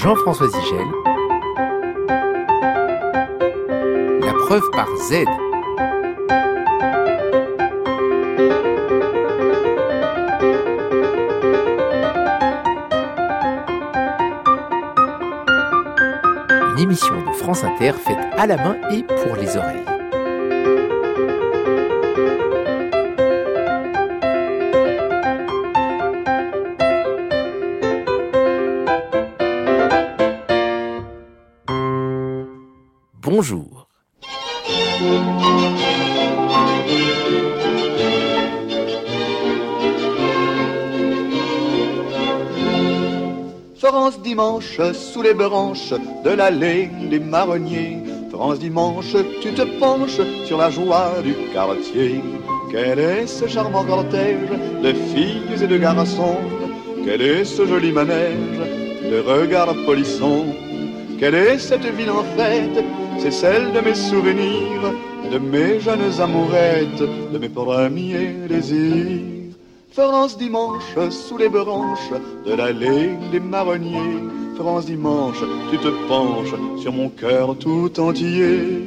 Jean-François Zigel. La preuve par Z. Une émission de France Inter faite à la main et pour les oreilles. Bonjour. France dimanche, sous les branches de l'allée des marronniers. France dimanche, tu te penches sur la joie du quartier. Quel est ce charmant cortège de filles et de garçons? Quel est ce joli manège de regards polissons? Quelle est cette ville en fête? C'est celle de mes souvenirs, de mes jeunes amourettes, de mes premiers désirs. France dimanche, sous les branches de l'allée des marronniers. France dimanche, tu te penches sur mon cœur tout entier.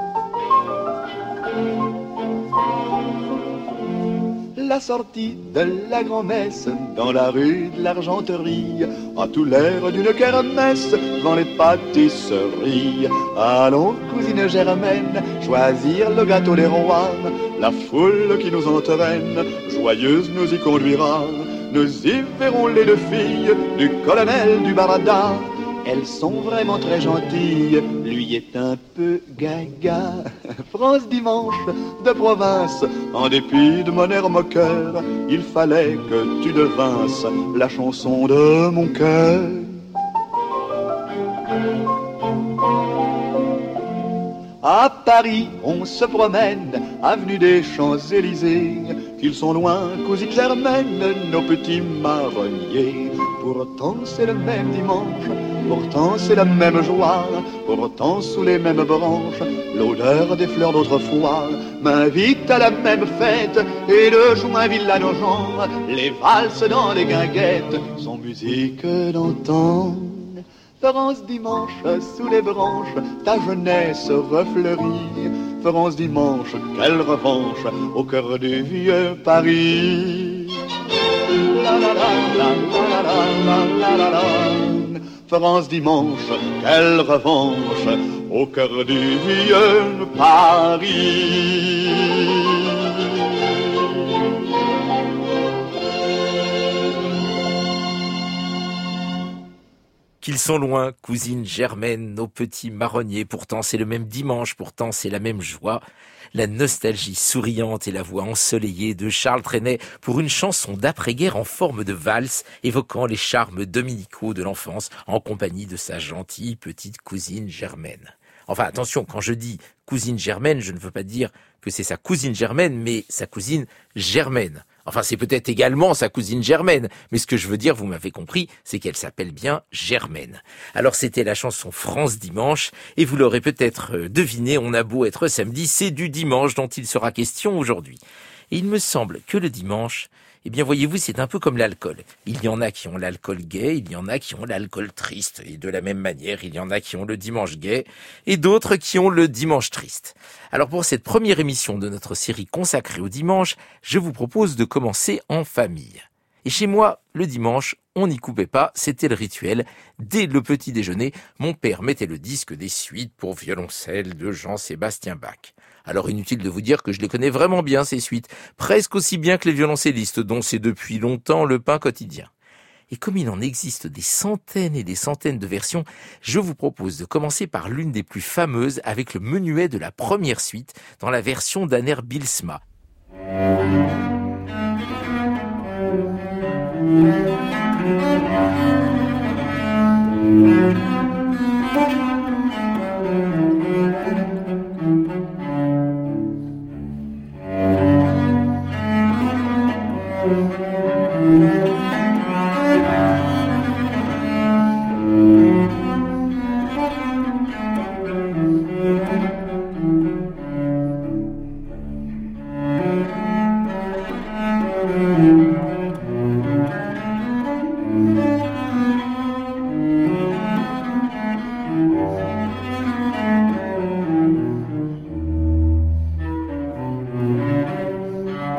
La sortie de la grand-messe dans la rue de l'Argenterie a tout l'air d'une kermesse devant les pâtisseries. Allons, cousine Germaine, choisir le gâteau des rois. La foule qui nous entraîne, joyeuse nous y conduira. Nous y verrons les deux filles du colonel du Barada. Elles sont vraiment très gentilles, lui est un peu gaga. France dimanche de province, en dépit de mon air moqueur, il fallait que tu devinsses la chanson de mon cœur. À Paris, on se promène, avenue des Champs-Élysées. Qu'ils sont loin, cousine Germaine, nos petits marronniers. Pourtant c'est le même dimanche, pourtant c'est la même joie. Pourtant sous les mêmes branches, l'odeur des fleurs d'autrefois m'invite à la même fête. Et de Joinville à nos gens, les valses dans les guinguettes sont musique d'antan. France dimanche, sous les branches, ta jeunesse refleurit. France dimanche, quelle revanche au cœur du vieux Paris. La la la la la la la la la. France dimanche, quelle revanche au cœur du vieux Paris. Qu'ils sont loin, cousine Germaine, nos petits marronniers. Pourtant c'est le même dimanche, pourtant c'est la même joie. La nostalgie souriante et la voix ensoleillée de Charles Trenet pour une chanson d'après-guerre en forme de valse, évoquant les charmes dominicaux de l'enfance en compagnie de sa gentille petite cousine Germaine. Enfin attention, quand je dis cousine Germaine, je ne veux pas dire que c'est sa cousine Germaine, mais sa cousine Germaine. Enfin, c'est peut-être également sa cousine Germaine, mais ce que je veux dire, vous m'avez compris, c'est qu'elle s'appelle bien Germaine. Alors c'était la chanson France Dimanche, et vous l'aurez peut-être deviné, on a beau être samedi, c'est du dimanche dont il sera question aujourd'hui. Et il me semble que le dimanche, eh bien voyez-vous, c'est un peu comme l'alcool. Il y en a qui ont l'alcool gai, il y en a qui ont l'alcool triste. Et de la même manière, il y en a qui ont le dimanche gai et d'autres qui ont le dimanche triste. Alors pour cette première émission de notre série consacrée au dimanche, je vous propose de commencer en famille. Et chez moi, le dimanche, on n'y coupait pas, c'était le rituel. Dès le petit déjeuner, mon père mettait le disque des suites pour violoncelle de Jean-Sébastien Bach. Alors inutile de vous dire que je les connais vraiment bien, ces suites, presque aussi bien que les violoncellistes, dont c'est depuis longtemps le pain quotidien. Et comme il en existe des centaines et des centaines de versions, je vous propose de commencer par l'une des plus fameuses avec le menuet de la première suite, dans la version d'Aner Bilsma.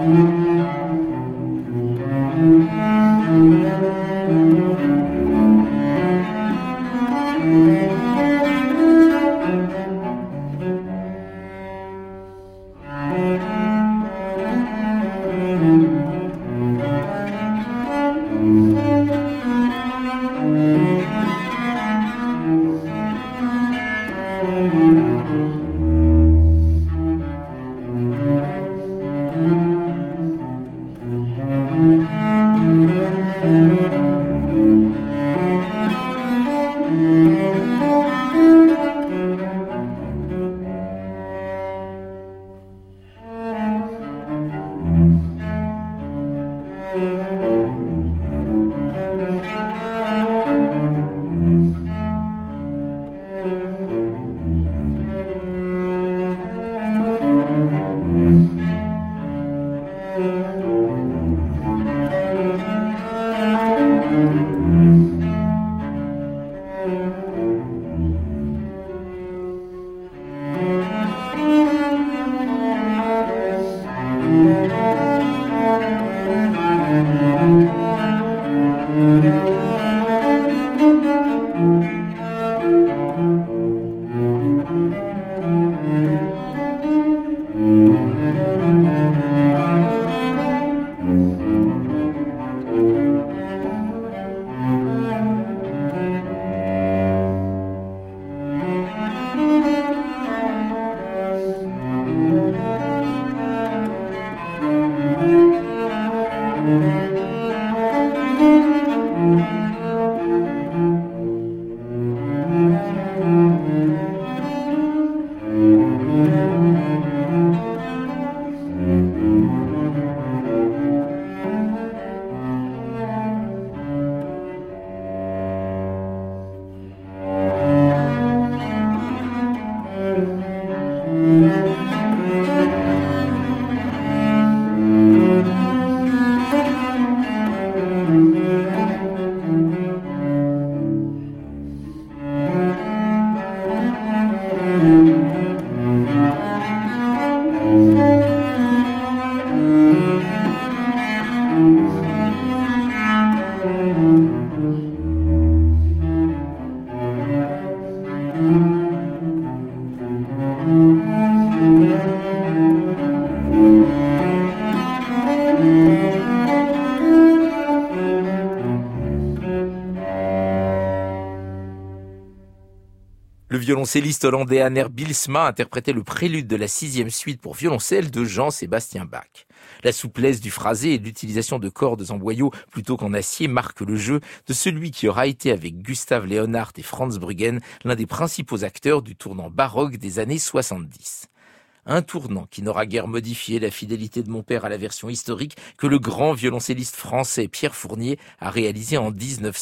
Le violoncelliste hollandais Aner Bylsma interprétait le prélude de la 6e suite pour violoncelle de Jean-Sébastien Bach. La souplesse du phrasé et l'utilisation de cordes en boyau plutôt qu'en acier marquent le jeu de celui qui aura été avec Gustav Leonhardt et Franz Bruggen l'un des principaux acteurs du tournant baroque des années 70. Un tournant qui n'aura guère modifié la fidélité de mon père à la version historique que le grand violoncelliste français Pierre Fournier a réalisé en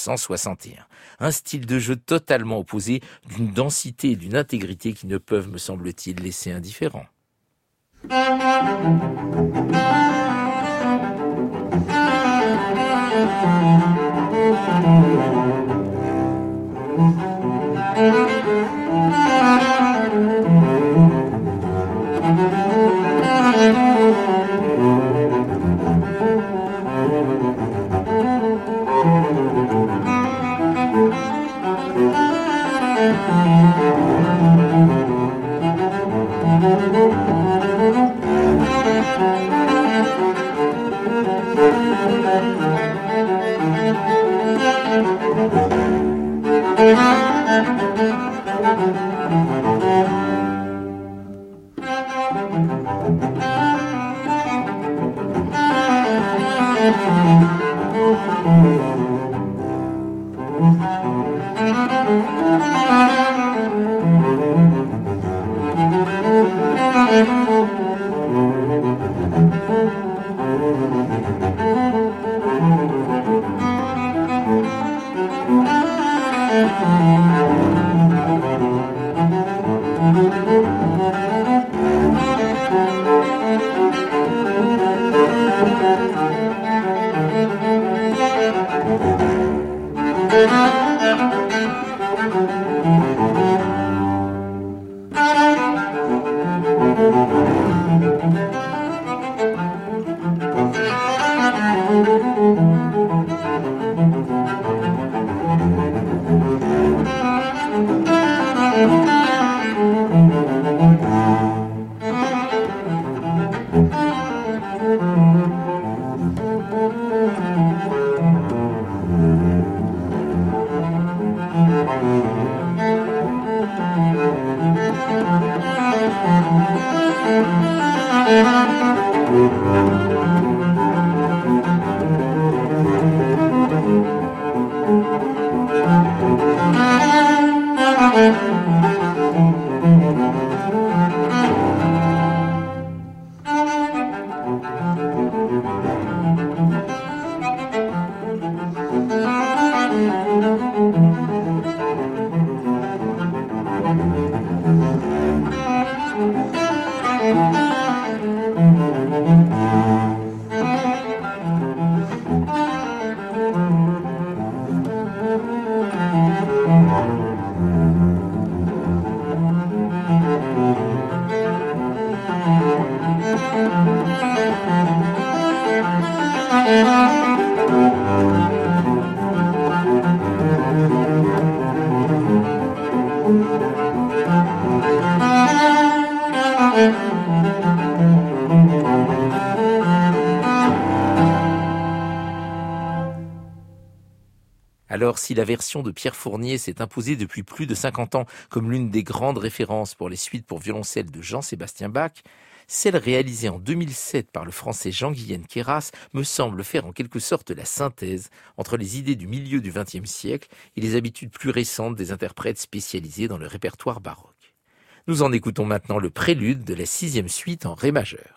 1961. Un style de jeu totalement opposé, d'une densité et d'une intégrité qui ne peuvent, me semble-t-il, laisser indifférent. Alors, si la version de Pierre Fournier s'est imposée depuis plus de 50 ans comme l'une des grandes références pour les suites pour violoncelle de Jean-Sébastien Bach, celle réalisée en 2007 par le français Jean-Guyen Queyras me semble faire en quelque sorte la synthèse entre les idées du milieu du XXe siècle et les habitudes plus récentes des interprètes spécialisés dans le répertoire baroque. Nous en écoutons maintenant le prélude de la 6e suite en ré majeur.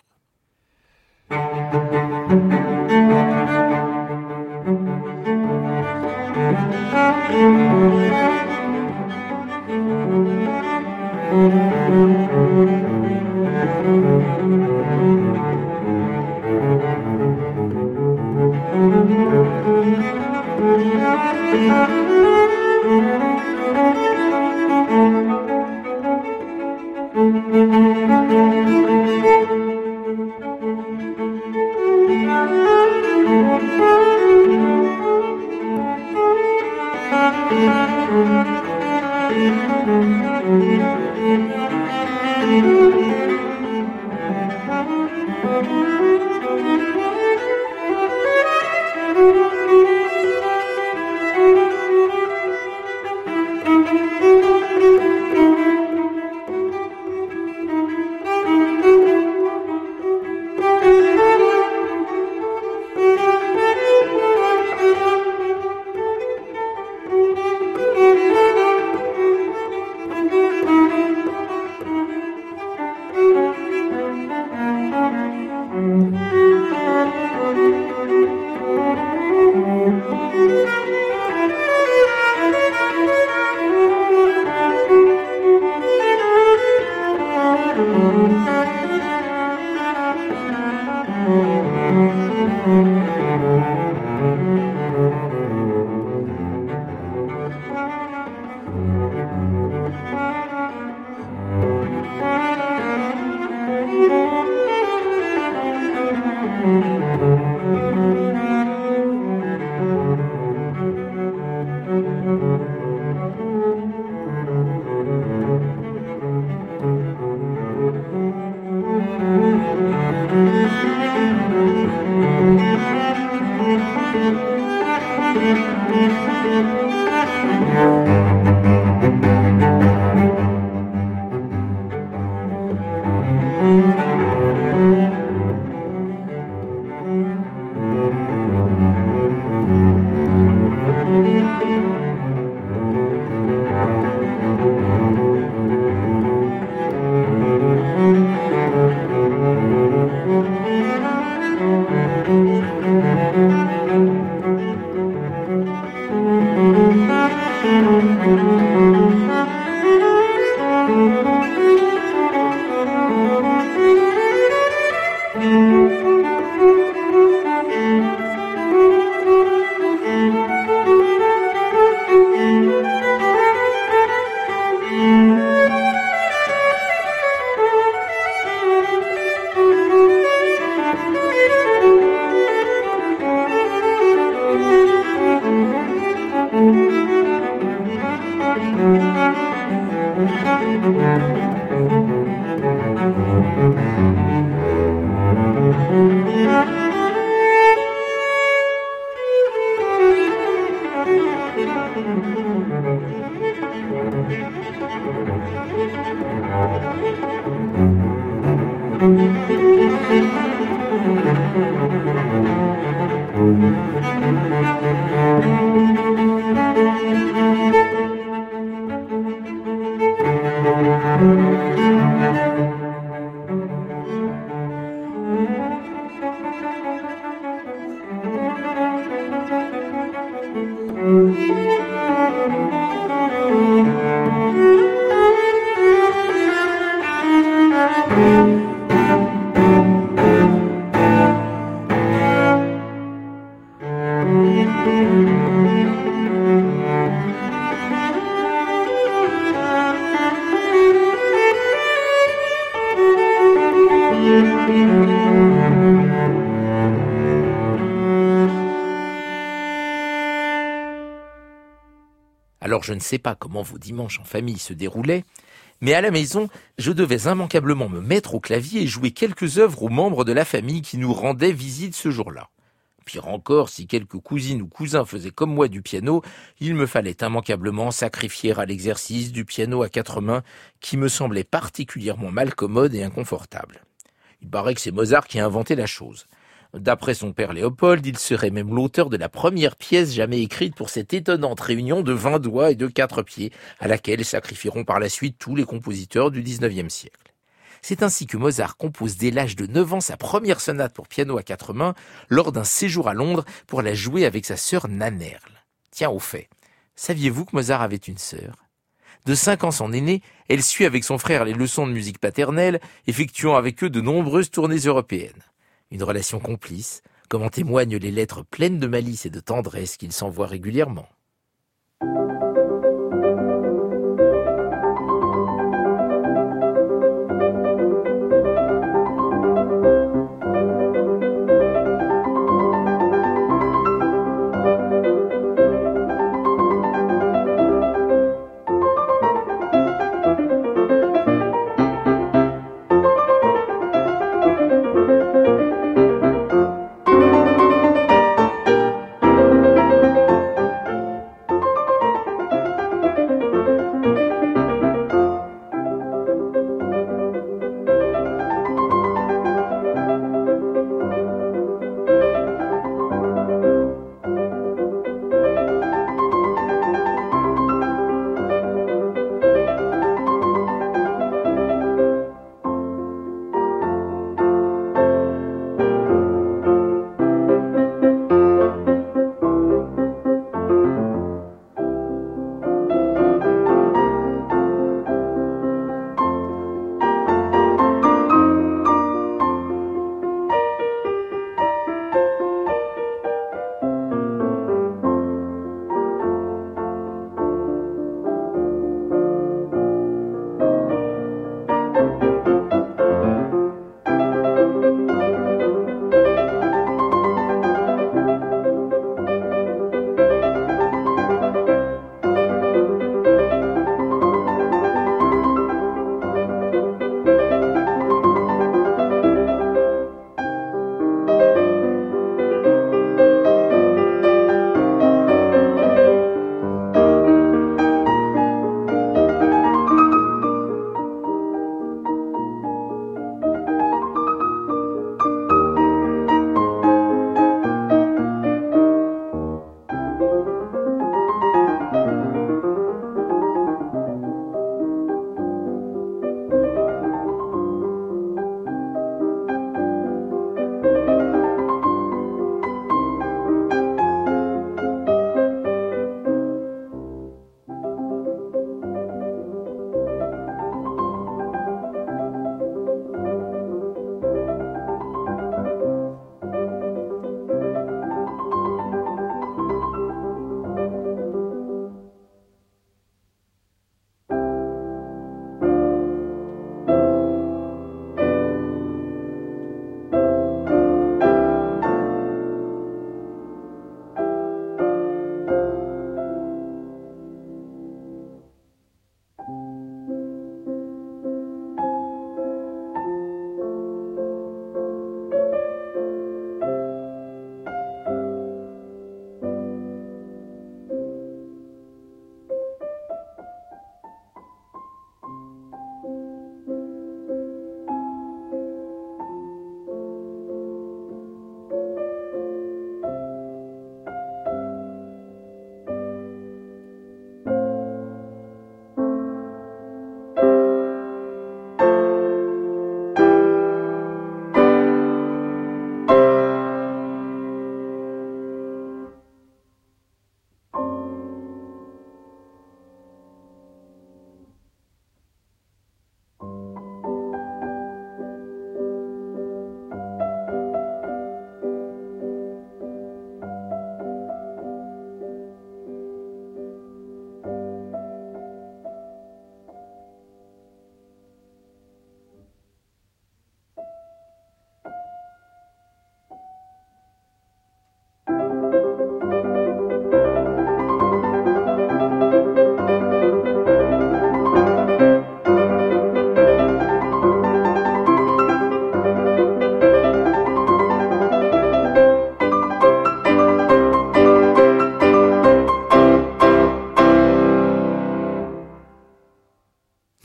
Alors je ne sais pas comment vos dimanches en famille se déroulaient, mais à la maison, je devais immanquablement me mettre au clavier et jouer quelques œuvres aux membres de la famille qui nous rendaient visite ce jour-là. Pire encore, si quelques cousines ou cousins faisaient comme moi du piano, il me fallait immanquablement sacrifier à l'exercice du piano à 4 mains qui me semblait particulièrement malcommode et inconfortable. Il paraît que c'est Mozart qui a inventé la chose. D'après son père Léopold, il serait même l'auteur de la première pièce jamais écrite pour cette étonnante réunion de 20 doigts et de 4 pieds, à laquelle sacrifieront par la suite tous les compositeurs du XIXe siècle. C'est ainsi que Mozart compose dès l'âge de 9 ans sa première sonate pour piano à 4 mains lors d'un séjour à Londres pour la jouer avec sa sœur Nannerl. Tiens, au fait, saviez-vous que Mozart avait une sœur ? De 5 ans son aînée, elle suit avec son frère les leçons de musique paternelle, effectuant avec eux de nombreuses tournées européennes. Une relation complice, comme en témoignent les lettres pleines de malice et de tendresse qu'ils s'envoient régulièrement.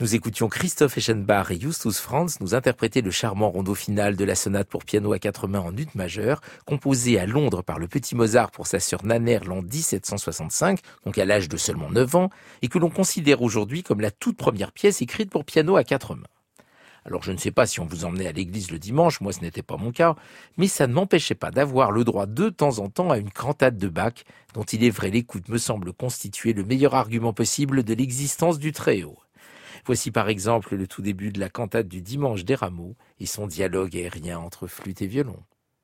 Nous écoutions Christoph Eschenbach et Justus Franz nous interpréter le charmant rondo final de la sonate pour piano à 4 mains en ut majeur, composée à Londres par le petit Mozart pour sa sœur Nanner l'an 1765, donc à l'âge de seulement 9 ans, et que l'on considère aujourd'hui comme la toute première pièce écrite pour piano à 4 mains. Alors je ne sais pas si on vous emmenait à l'église le dimanche, moi ce n'était pas mon cas, mais ça ne m'empêchait pas d'avoir le droit de temps en temps à une cantate de Bach, dont il est vrai l'écoute me semble constituer le meilleur argument possible de l'existence du Très-Haut. Voici par exemple le tout début de la cantate du Dimanche des Rameaux et son dialogue aérien entre flûte et violon.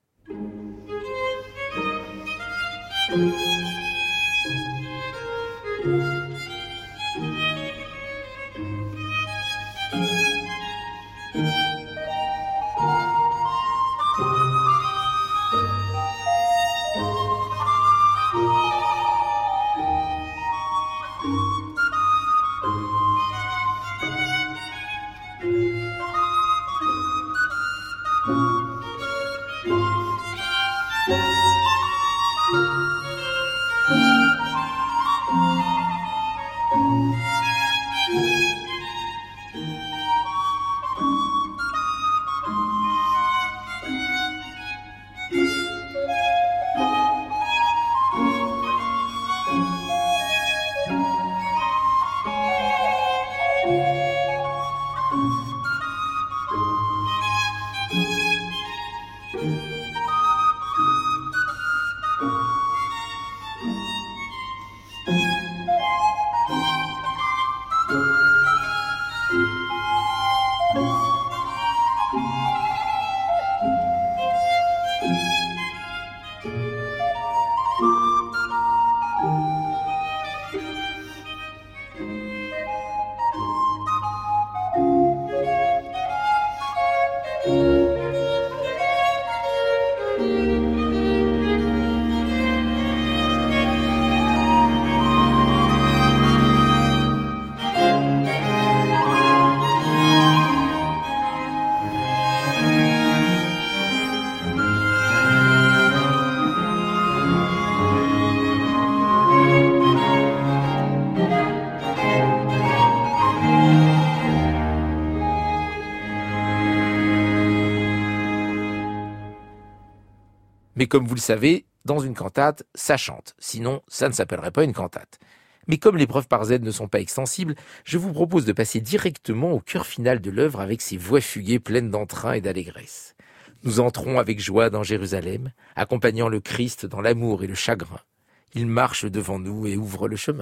Mais comme vous le savez, dans une cantate, ça chante. Sinon, ça ne s'appellerait pas une cantate. Mais comme les preuves par Z ne sont pas extensibles, je vous propose de passer directement au cœur final de l'œuvre avec ses voix fuguées pleines d'entrain et d'allégresse. Nous entrons avec joie dans Jérusalem, accompagnant le Christ dans l'amour et le chagrin. Il marche devant nous et ouvre le chemin.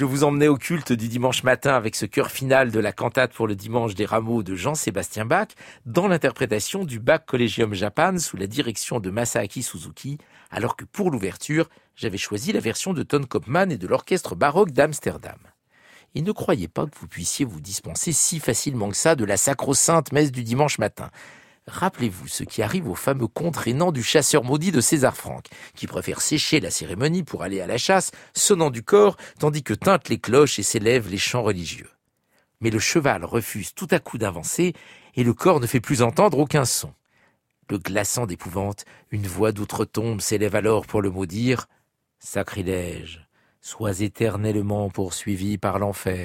Je vous emmenais au culte du dimanche matin avec ce chœur final de la cantate pour le dimanche des rameaux de Jean-Sébastien Bach dans l'interprétation du Bach Collegium Japan sous la direction de Masaaki Suzuki, alors que pour l'ouverture, j'avais choisi la version de Ton Koopman et de l'orchestre baroque d'Amsterdam. Et ne croyez pas que vous puissiez vous dispenser si facilement que ça de la sacro-sainte messe du dimanche matin. Rappelez-vous ce qui arrive au fameux conte rénant du chasseur maudit de César Franck, qui préfère sécher la cérémonie pour aller à la chasse, sonnant du corps, tandis que tintent les cloches et s'élèvent les chants religieux. Mais le cheval refuse tout à coup d'avancer, et le corps ne fait plus entendre aucun son. Le glaçant d'épouvante, une voix d'outre-tombe s'élève alors pour le maudire. « Sacrilège, sois éternellement poursuivi par l'enfer. »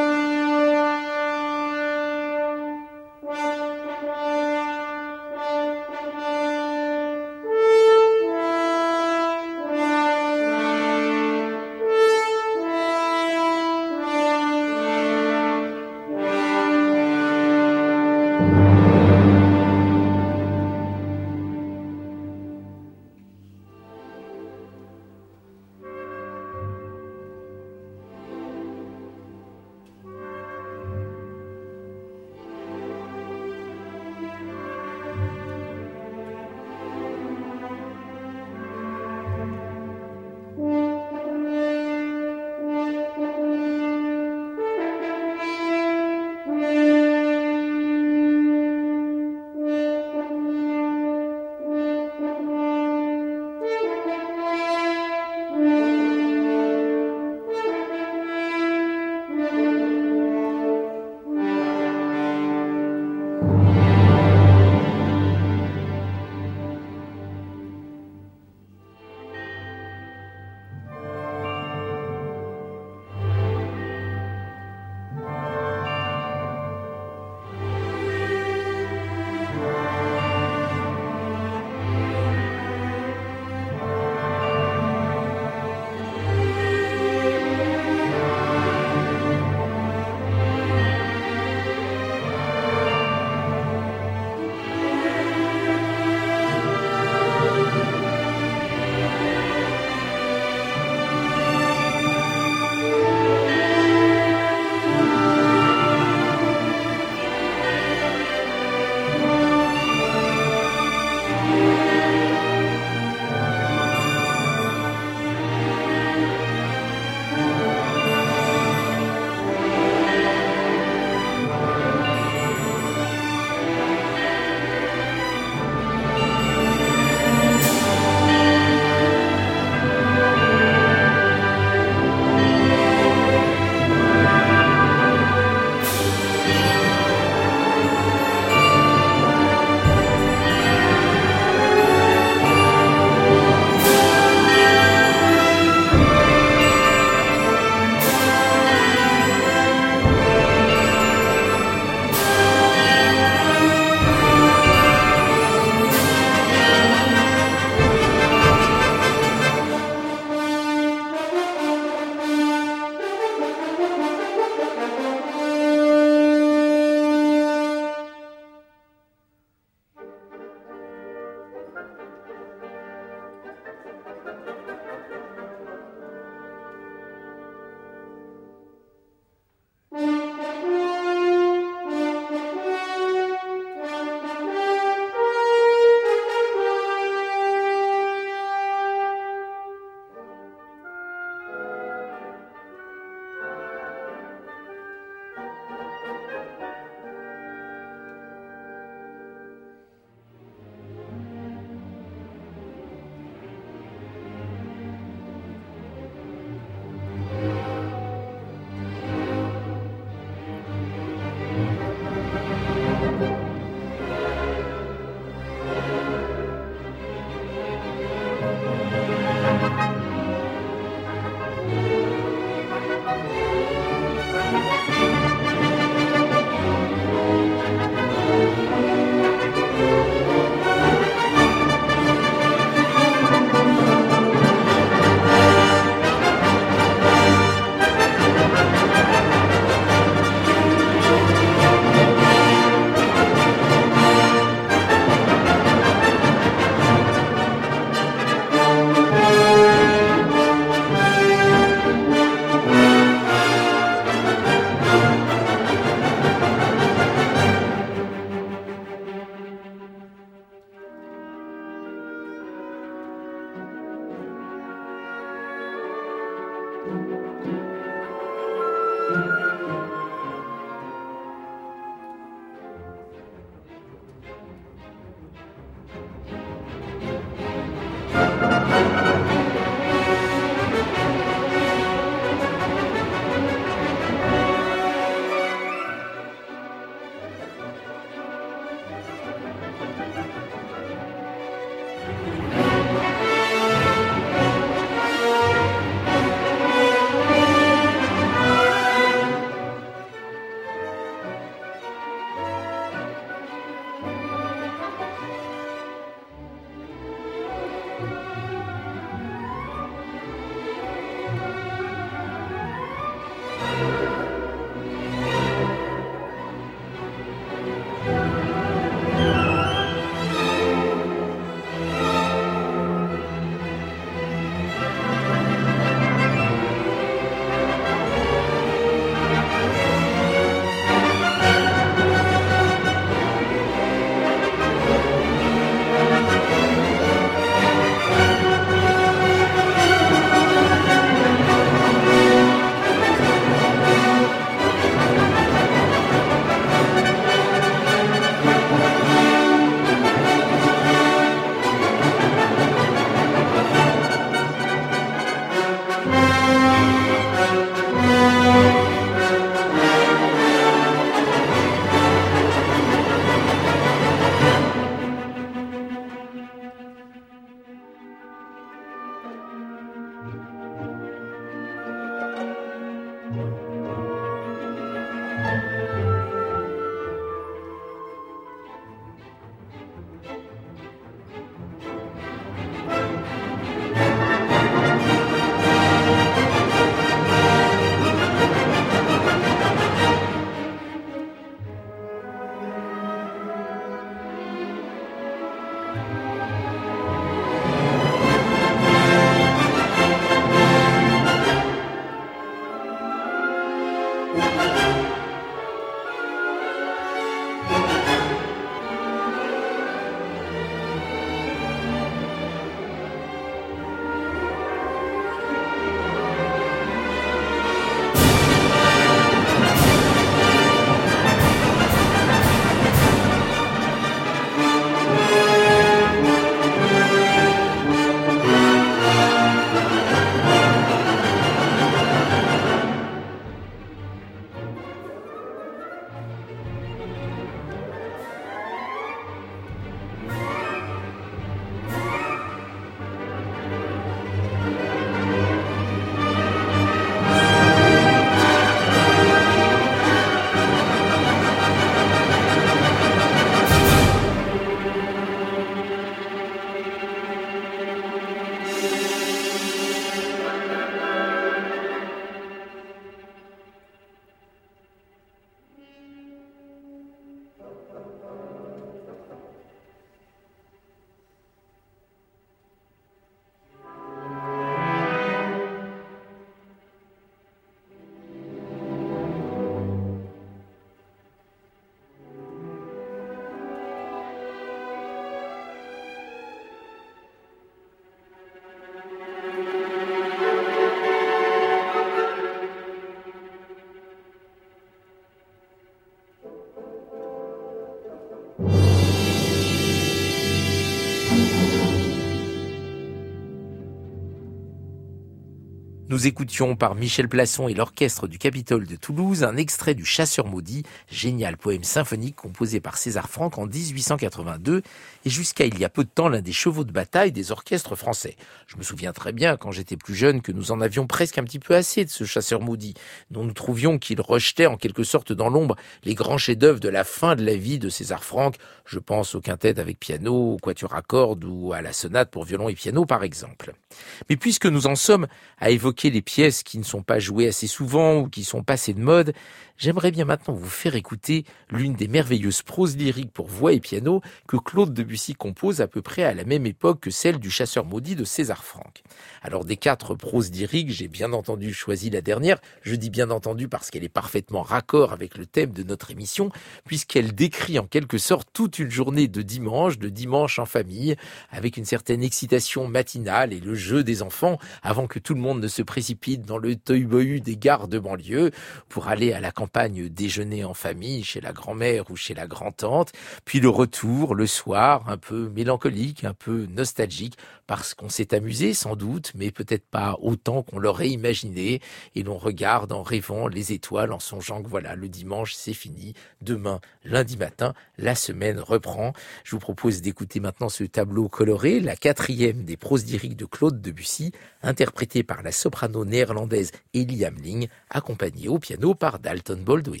Nous écoutions par Michel Plasson et l'orchestre du Capitole de Toulouse un extrait du Chasseur maudit, génial poème symphonique composé par César Franck en 1882 et jusqu'à il y a peu de temps l'un des chevaux de bataille des orchestres français. Je me souviens très bien quand j'étais plus jeune que nous en avions presque un petit peu assez de ce Chasseur maudit, dont nous trouvions qu'il rejetait en quelque sorte dans l'ombre les grands chefs-d'œuvre de la fin de la vie de César Franck. Je pense au quintet avec piano, au quatuor à cordes ou à la sonate pour violon et piano par exemple. Mais puisque nous en sommes à évoquer les pièces qui ne sont pas jouées assez souvent ou qui sont passées de mode, j'aimerais bien maintenant vous faire écouter l'une des merveilleuses proses lyriques pour voix et piano que Claude Debussy compose à peu près à la même époque que celle du Chasseur maudit de César Franck. Alors des 4 proses lyriques, j'ai bien entendu choisi la dernière. Je dis bien entendu parce qu'elle est parfaitement raccord avec le thème de notre émission, puisqu'elle décrit en quelque sorte toute une journée de dimanche en famille, avec une certaine excitation matinale et le jeu des enfants avant que tout le monde ne se précipite dans le tohu-bohu des gares de banlieue pour aller à la campagne déjeuner en famille chez la grand-mère ou chez la grand-tante, puis le retour le soir un peu mélancolique, un peu nostalgique parce qu'on s'est amusé sans doute, mais peut-être pas autant qu'on l'aurait imaginé et l'on regarde en rêvant les étoiles en songeant que voilà, le dimanche c'est fini, demain, lundi matin, la semaine reprend. Je vous propose d'écouter maintenant ce tableau coloré, la 4e des proses lyriques de Claude Debussy, interprétée par la soprano néerlandaise Ellie Hamling, accompagnée au piano par Dalton Baldwin.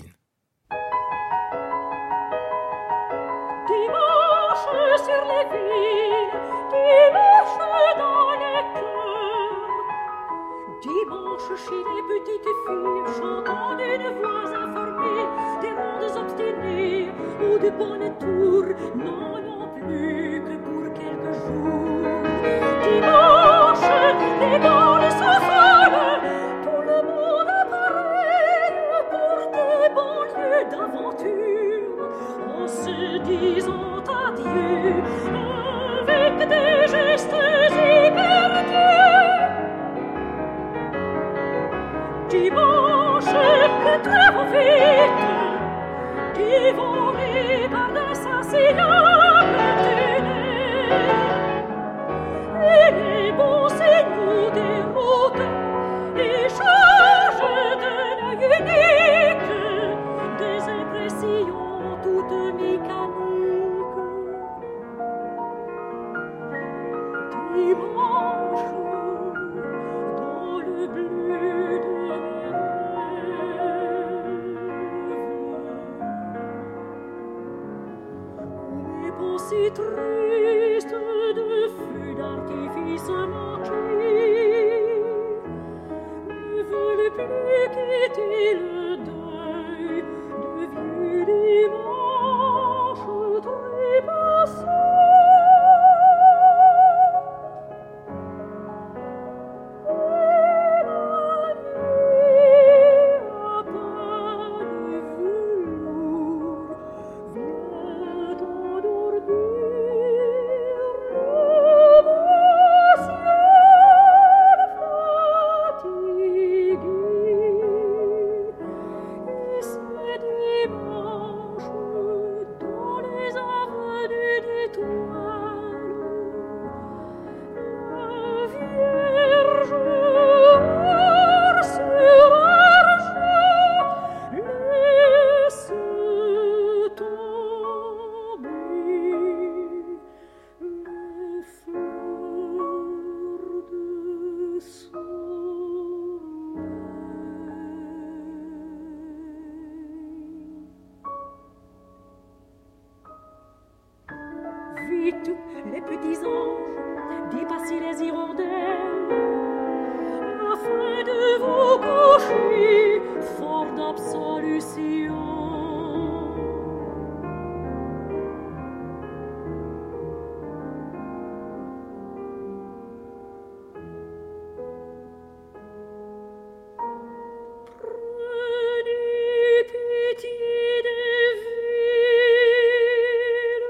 Dimanche sur les villes, dimanche dans les cœurs, dimanche chez les petites filles, chantant d'une voix informée, des rondes obstinées ou de bonnes tours, non plus que pour quelques jours. Dimanche, les bandes s'affolent, tout le monde apparaît pour des banlieues d'aventure, en se disant adieu avec des gestes éperdueux. Dimanche, que très vont vite, dévorés par d'insatiables ténèbres. Et les bons signaux des routes et chargent d'un œil unique des impressions toutes mécaniques. Dimanche, dans le bleu de mes rêves, où mes pensées tristes de feux d'artifice manqués ne veulent plus quitter le deuil de vieux dimanches trépassés. Et la nuit à pas de velours vient endormir le ciel fatigué. Et c'est dimanche dans les avenues d'étoiles, la Vierge heure sur argent laisse tomber les fleurs de soleil. Vite, les petits anges, dépassez les hirondelles, afin de vous coucher fort d'absolution. Prenez pitié des villes,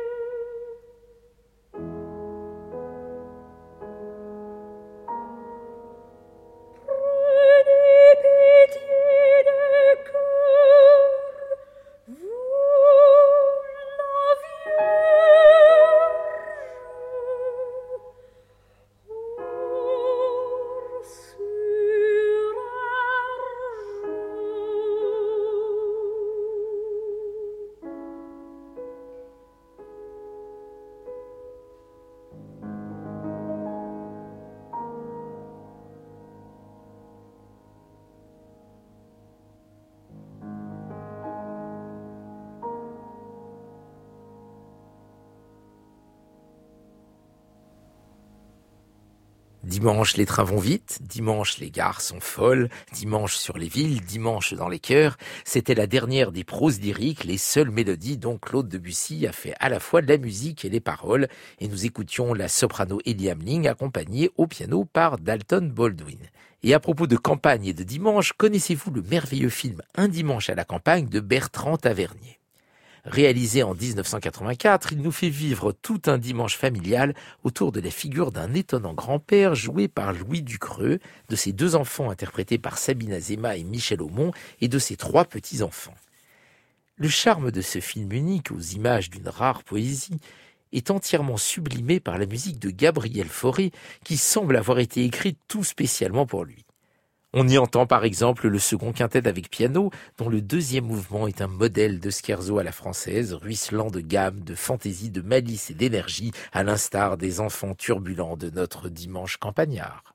prenez pitié des cœurs Dimanche, les trains vont vite, dimanche, les gares sont folles, dimanche sur les villes, dimanche dans les cœurs. C'était la dernière des proses lyriques, les seules mélodies dont Claude Debussy a fait à la fois la musique et les paroles. Et nous écoutions la soprano Ellie Hamling accompagnée au piano par Dalton Baldwin. Et à propos de campagne et de dimanche, connaissez-vous le merveilleux film Un dimanche à la campagne de Bertrand Tavernier ? Réalisé en 1984, il nous fait vivre tout un dimanche familial autour de la figure d'un étonnant grand-père joué par Louis Ducreux, de ses 2 enfants interprétés par Sabine Azéma et Michel Aumont et de ses 3 petits-enfants. Le charme de ce film unique aux images d'une rare poésie est entièrement sublimé par la musique de Gabriel Fauré qui semble avoir été écrite tout spécialement pour lui. On y entend par exemple le second quintet avec piano, dont le 2e mouvement est un modèle de scherzo à la française, ruisselant de gamme, de fantaisie, de malice et d'énergie, à l'instar des enfants turbulents de notre dimanche campagnard.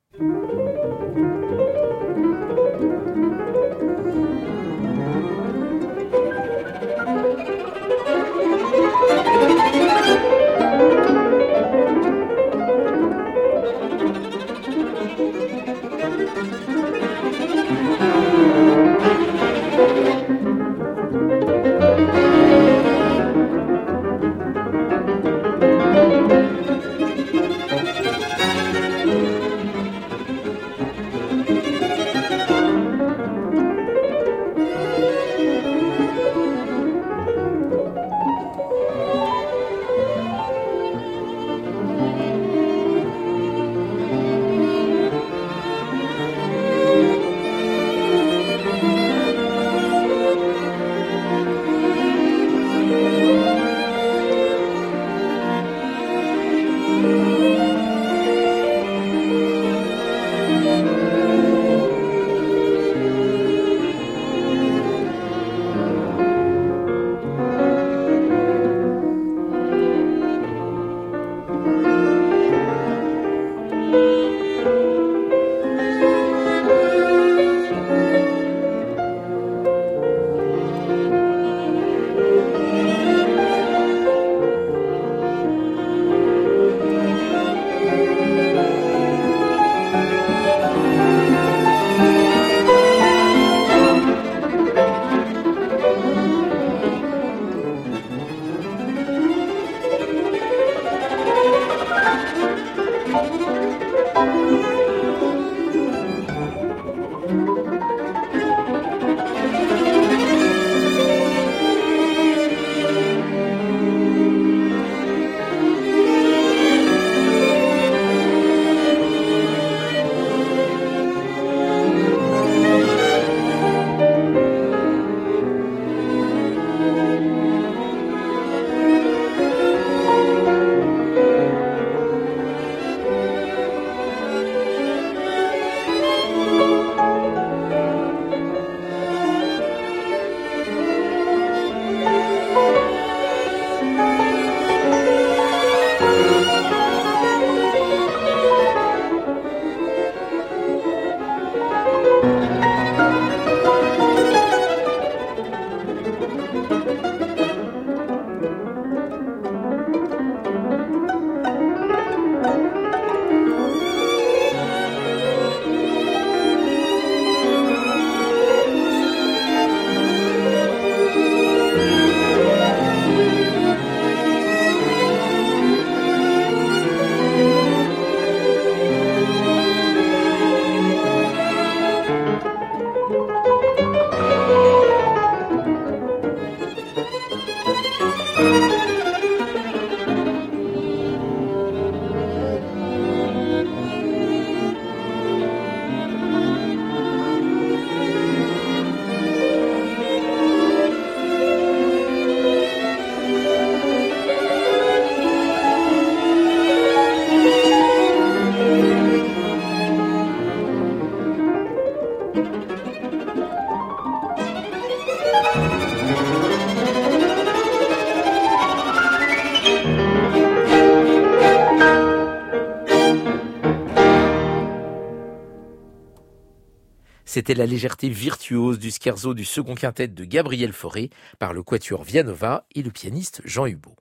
C'était la légèreté virtuose du scherzo du second quintet de Gabriel Fauré par le quatuor Vianova et le pianiste Jean Hubaut.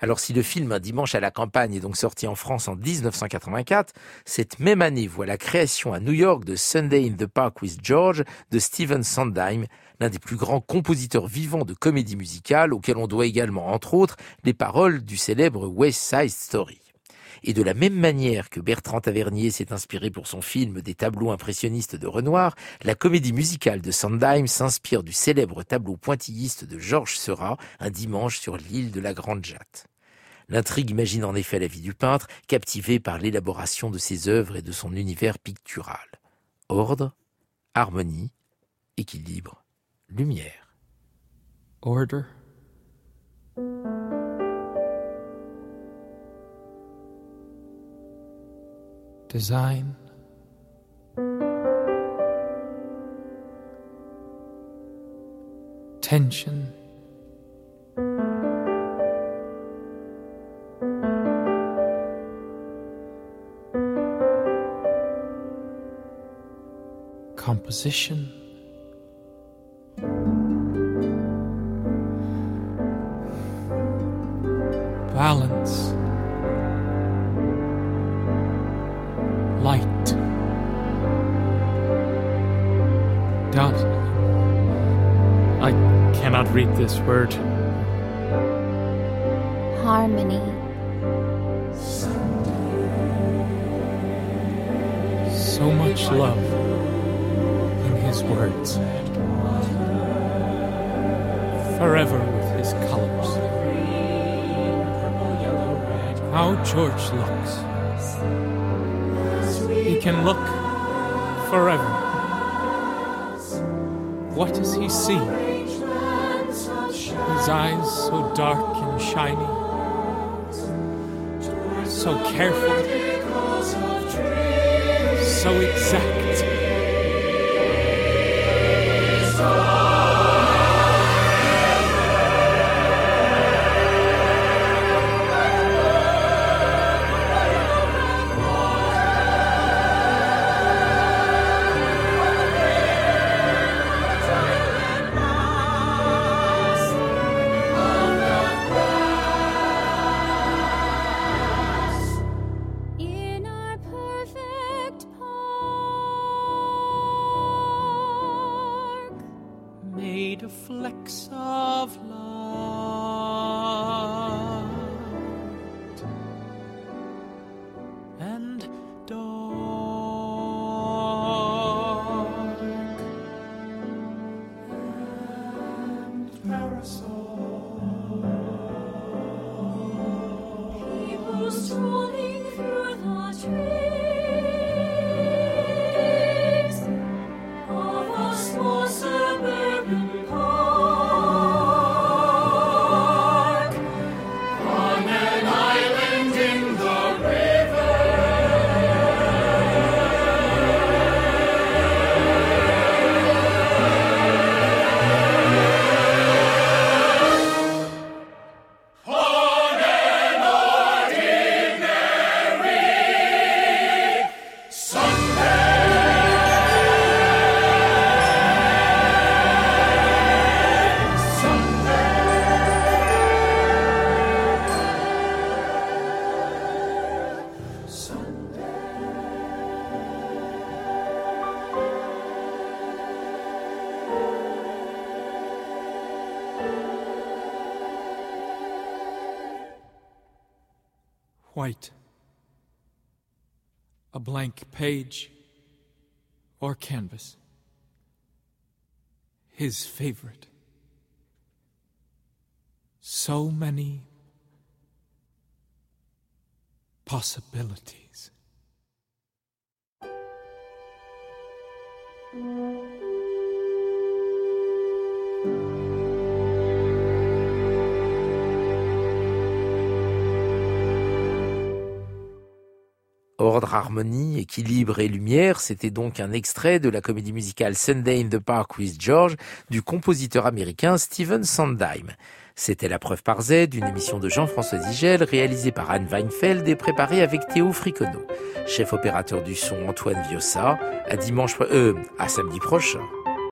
Alors si le film Un dimanche à la campagne est donc sorti en France en 1984, cette même année voit la création à New York de Sunday in the Park with George de Stephen Sondheim, l'un des plus grands compositeurs vivants de comédie musicale, auquel on doit également, entre autres, les paroles du célèbre West Side Story. Et de la même manière que Bertrand Tavernier s'est inspiré pour son film des tableaux impressionnistes de Renoir, la comédie musicale de Sondheim s'inspire du célèbre tableau pointilliste de Georges Seurat, Un dimanche sur l'île de la Grande Jatte. L'intrigue imagine en effet la vie du peintre, captivé par l'élaboration de ses œuvres et de son univers pictural. Ordre, harmonie, équilibre, lumière. Order. Design. Tension. Composition. Balance. Light. I cannot read this word. Harmony. So much love in his words. Forever with his colors. How George looks. He can look forever. What does he see? His eyes so dark and shiny, so careful, so exact. In our perfect park, Made of flecks of light and dark and parasol. People strolling through the trees of a small suburban park on an island in the river. On an ordinary white. A blank page or canvas. His favorite. So many possibilities. Ordre, harmonie, équilibre et lumière, c'était donc un extrait de la comédie musicale Sunday in the Park with George du compositeur américain Stephen Sondheim. C'était La Preuve par Z, une émission de Jean-François Zigel réalisée par Anne Weinfeld et préparée avec Théo Fricono. Chef opérateur du son Antoine Viossa. À samedi prochain.